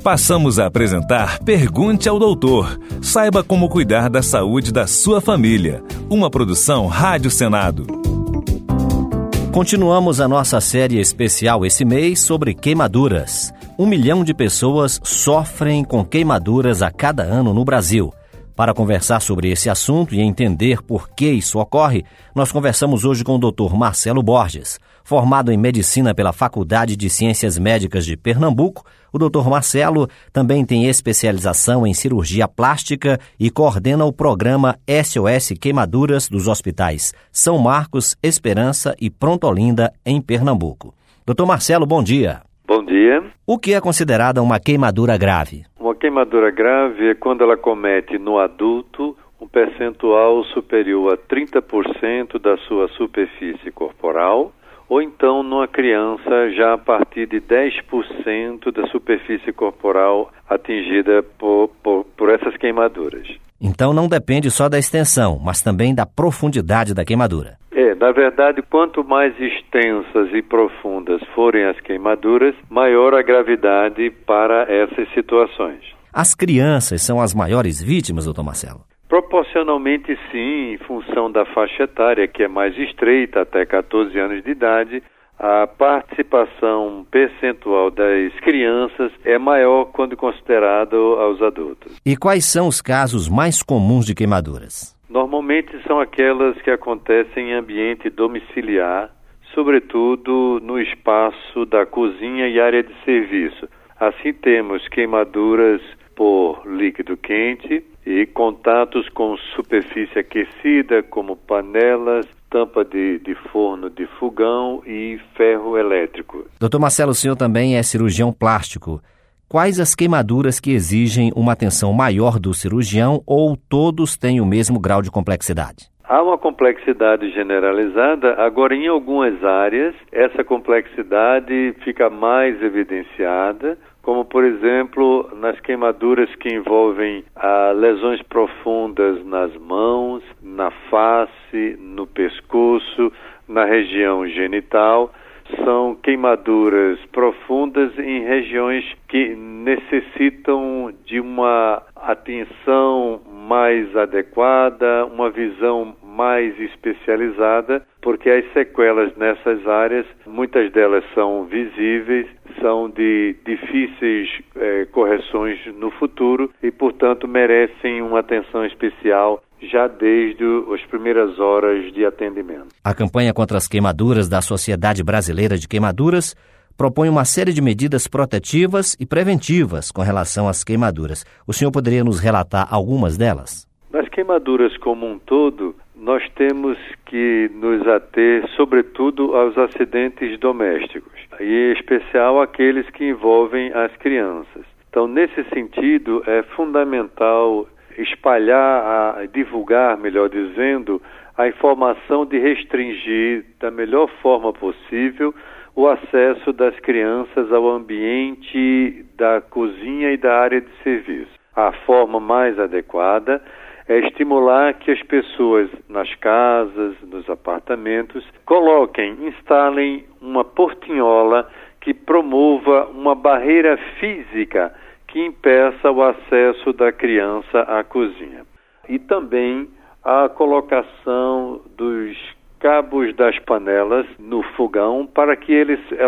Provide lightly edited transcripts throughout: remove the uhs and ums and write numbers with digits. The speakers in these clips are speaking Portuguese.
Passamos a apresentar Pergunte ao Doutor. Saiba como cuidar da saúde da sua família. Uma produção Rádio Senado. Continuamos a nossa série especial esse mês sobre queimaduras. 1 milhão de pessoas sofrem com queimaduras a cada ano no Brasil. Para conversar sobre esse assunto e entender por que isso ocorre, nós conversamos hoje com o Dr. Marcelo Borges. Formado em Medicina pela Faculdade de Ciências Médicas de Pernambuco, o Dr. Marcelo também tem especialização em cirurgia plástica e coordena o programa SOS Queimaduras dos hospitais São Marcos, Esperança e Pronto Olinda, em Pernambuco. Dr. Marcelo, bom dia. Bom dia. O que é considerada uma queimadura grave? Uma queimadura grave é quando ela comete no adulto um percentual superior a 30% da sua superfície corporal, ou então numa criança já a partir de 10% da superfície corporal atingida por essas queimaduras. Então não depende só da extensão, mas também da profundidade da queimadura. Na verdade, quanto mais extensas e profundas forem as queimaduras, maior a gravidade para essas situações. As crianças são as maiores vítimas, doutor Marcelo? Proporcionalmente sim, em função da faixa etária, que é mais estreita, até 14 anos de idade, a participação percentual das crianças é maior quando considerado aos adultos. E quais são os casos mais comuns de queimaduras? Normalmente são aquelas que acontecem em ambiente domiciliar, sobretudo no espaço da cozinha e área de serviço. Assim temos queimaduras por líquido quente e contatos com superfície aquecida, como panelas, tampa de forno de fogão e ferro elétrico. Doutor Marcelo, o senhor também é cirurgião plástico. Quais as queimaduras que exigem uma atenção maior do cirurgião ou todos têm o mesmo grau de complexidade? Há uma complexidade generalizada, agora em algumas áreas essa complexidade fica mais evidenciada, como por exemplo nas queimaduras que envolvem lesões profundas nas mãos, na face, no pescoço, na região genital. São queimaduras profundas em regiões que necessitam de uma atenção mais adequada, uma visão mais especializada, porque as sequelas nessas áreas, muitas delas são visíveis, são de difíceis correções no futuro e, portanto, merecem uma atenção especial já desde as primeiras horas de atendimento. A campanha contra as queimaduras da Sociedade Brasileira de Queimaduras propõe uma série de medidas protetivas e preventivas com relação às queimaduras. O senhor poderia nos relatar algumas delas? Nas queimaduras como um todo, nós temos que nos ater, sobretudo, aos acidentes domésticos, e em especial aqueles que envolvem as crianças. Então, nesse sentido, é fundamental espalhar, divulgar, melhor dizendo, a informação de restringir da melhor forma possível o acesso das crianças ao ambiente da cozinha e da área de serviço. A forma mais adequada é estimular que as pessoas nas casas, nos apartamentos, instalem uma portinhola que promova uma barreira física que impeça o acesso da criança à cozinha. E também a colocação dos cabos das panelas no fogão para que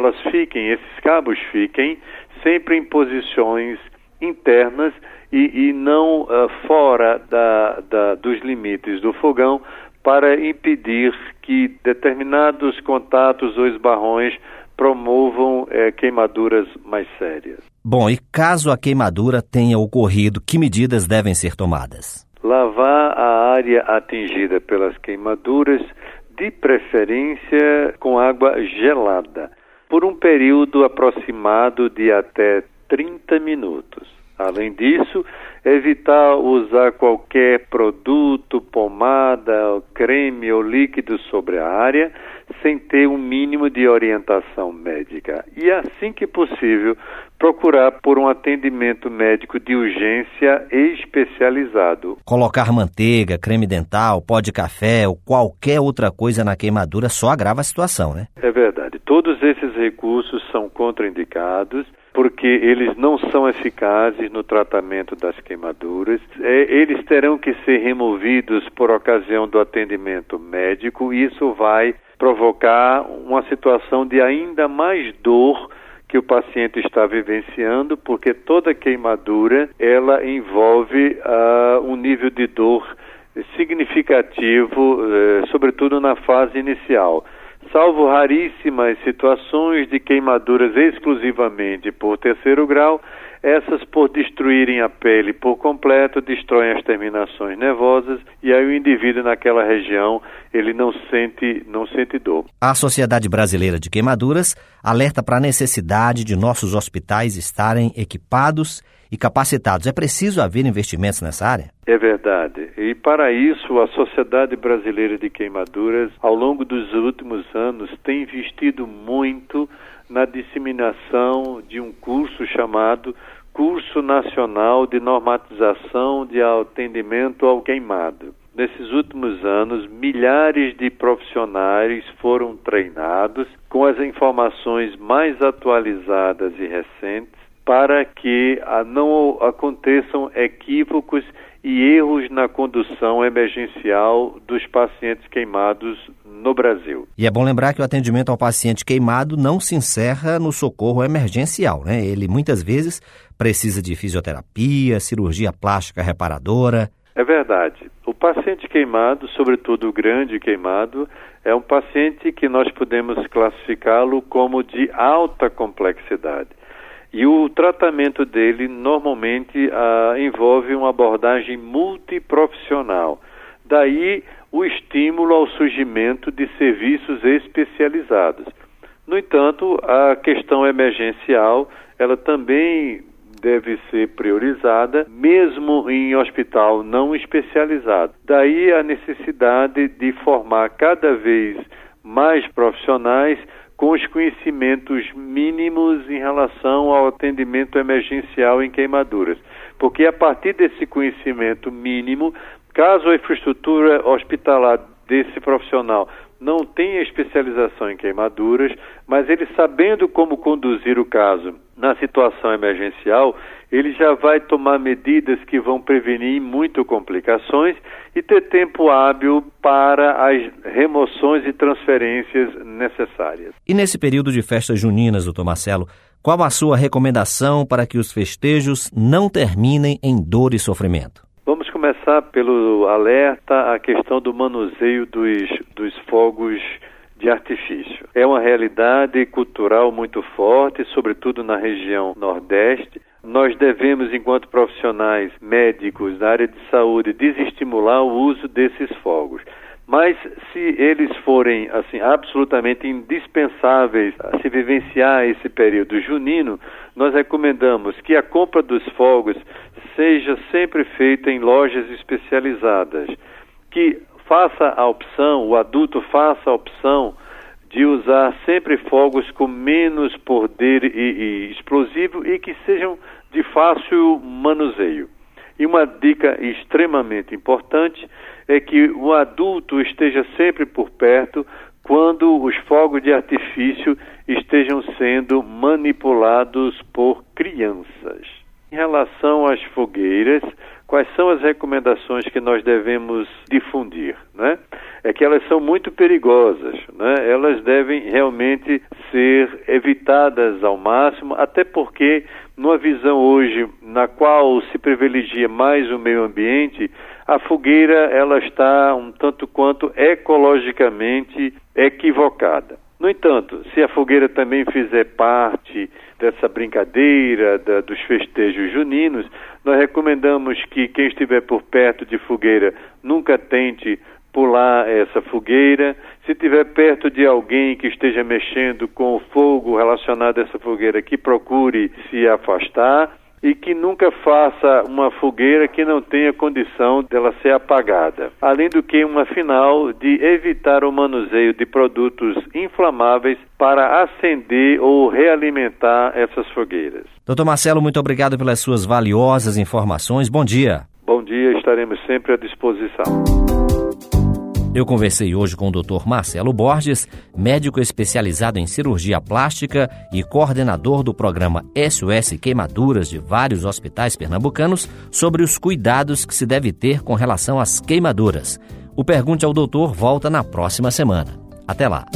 esses cabos fiquem sempre em posições internas e não fora dos limites do fogão, para impedir que determinados contatos ou esbarrões promovam queimaduras mais sérias. Bom, e caso a queimadura tenha ocorrido, que medidas devem ser tomadas? Lavar a área atingida pelas queimaduras, de preferência com água gelada, por um período aproximado de até 30 minutos. Além disso, evitar usar qualquer produto, pomada, creme ou líquido sobre a área, sem ter um mínimo de orientação médica. E assim que possível, procurar por um atendimento médico de urgência especializado. Colocar manteiga, creme dental, pó de café ou qualquer outra coisa na queimadura só agrava a situação, né? É verdade. Todos esses recursos são contraindicados porque eles não são eficazes no tratamento das queimaduras. Eles terão que ser removidos por ocasião do atendimento médico e isso vai provocar uma situação de ainda mais dor que o paciente está vivenciando, porque toda queimadura, ela envolve um nível de dor significativo, sobretudo na fase inicial. Salvo raríssimas situações de queimaduras exclusivamente por terceiro grau, essas por destruírem a pele por completo, destroem as terminações nervosas e aí o indivíduo naquela região, ele não sente dor. A Sociedade Brasileira de Queimaduras alerta para a necessidade de nossos hospitais estarem equipados e capacitados. É preciso haver investimentos nessa área? É verdade. E para isso, a Sociedade Brasileira de Queimaduras, ao longo dos últimos anos, tem investido muito na disseminação de um curso chamado Curso Nacional de Normatização de Atendimento ao Queimado. Nesses últimos anos, milhares de profissionais foram treinados com as informações mais atualizadas e recentes para que não aconteçam equívocos e erros na condução emergencial dos pacientes queimados no Brasil. E é bom lembrar que o atendimento ao paciente queimado não se encerra no socorro emergencial, né? Ele muitas vezes precisa de fisioterapia, cirurgia plástica reparadora. É verdade. O paciente queimado, sobretudo o grande queimado, é um paciente que nós podemos classificá-lo como de alta complexidade. E o tratamento dele normalmente envolve uma abordagem multiprofissional. Daí o estímulo ao surgimento de serviços especializados. No entanto, a questão emergencial, ela também deve ser priorizada, mesmo em hospital não especializado. Daí a necessidade de formar cada vez mais profissionais com os conhecimentos mínimos em relação ao atendimento emergencial em queimaduras. Porque a partir desse conhecimento mínimo, caso a infraestrutura hospitalar desse profissional não tenha especialização em queimaduras, mas ele sabendo como conduzir o caso na situação emergencial, ele já vai tomar medidas que vão prevenir muito complicações e ter tempo hábil para as remoções e transferências necessárias. E nesse período de festas juninas, doutor Marcelo, qual a sua recomendação para que os festejos não terminem em dor e sofrimento? Vamos começar pelo alerta à questão do manuseio dos fogos de artifício. É uma realidade cultural muito forte, sobretudo na região Nordeste. Nós devemos, enquanto profissionais médicos da área de saúde, desestimular o uso desses fogos. Mas se eles forem absolutamente indispensáveis a se vivenciar esse período junino, nós recomendamos que a compra dos fogos seja sempre feita em lojas especializadas, que o adulto faça a opção de usar sempre fogos com menos poder e explosivo e que sejam de fácil manuseio. E uma dica extremamente importante é que o adulto esteja sempre por perto quando os fogos de artifício estejam sendo manipulados por crianças. Em relação às fogueiras, quais são as recomendações que nós devemos difundir, né? É que elas são muito perigosas, né? Elas devem realmente ser evitadas ao máximo, até porque numa visão hoje na qual se privilegia mais o meio ambiente, a fogueira ela está um tanto quanto ecologicamente equivocada. No entanto, se a fogueira também fizer parte dessa brincadeira dos festejos juninos, nós recomendamos que quem estiver por perto de fogueira nunca tente pular essa fogueira. Se estiver perto de alguém que esteja mexendo com o fogo relacionado a essa fogueira, que procure se afastar. e que nunca faça uma fogueira que não tenha condição dela ser apagada. Além do que, uma final de evitar o manuseio de produtos inflamáveis para acender ou realimentar essas fogueiras. Dr. Marcelo, muito obrigado pelas suas valiosas informações. Bom dia. Bom dia, estaremos sempre à disposição. Eu conversei hoje com o Dr. Marcelo Borges, médico especializado em cirurgia plástica e coordenador do programa SOS Queimaduras de vários hospitais pernambucanos, sobre os cuidados que se deve ter com relação às queimaduras. O Pergunte ao Doutor volta na próxima semana. Até lá.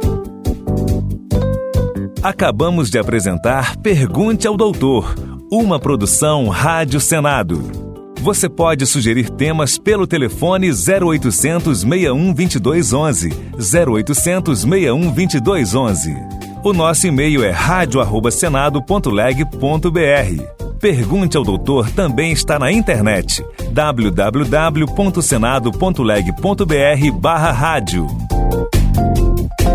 Acabamos de apresentar Pergunte ao Doutor, uma produção Rádio Senado. Você pode sugerir temas pelo telefone 0800 61 2211, 0800 61 2211. O nosso e-mail é radio@senado.leg.br. Pergunte ao Doutor também está na internet, www.senado.leg.br/rádio.